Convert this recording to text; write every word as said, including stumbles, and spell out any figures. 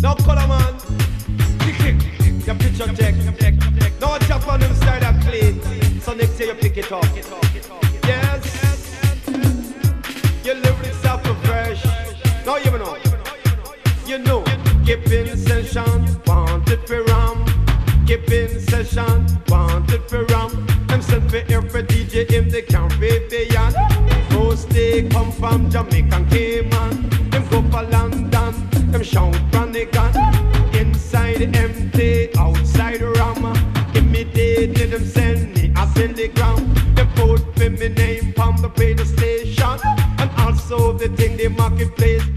Now color man, kick it, your picture check. Now chop on them style that clean. So next year you pick it up. Yes, your lyrics are so fresh. Now you know, you know. Keep in session, wanted for ram. Keep in session, wanted for ram. Them send for every D J in the Caribbean. Most they come from Jamaica and Cayman. Them go for London, them shout from the gun. Inside empty, outside ram. Immediately them send me a telegram. Them put for me name from the radio station. And also the thing the marketplace.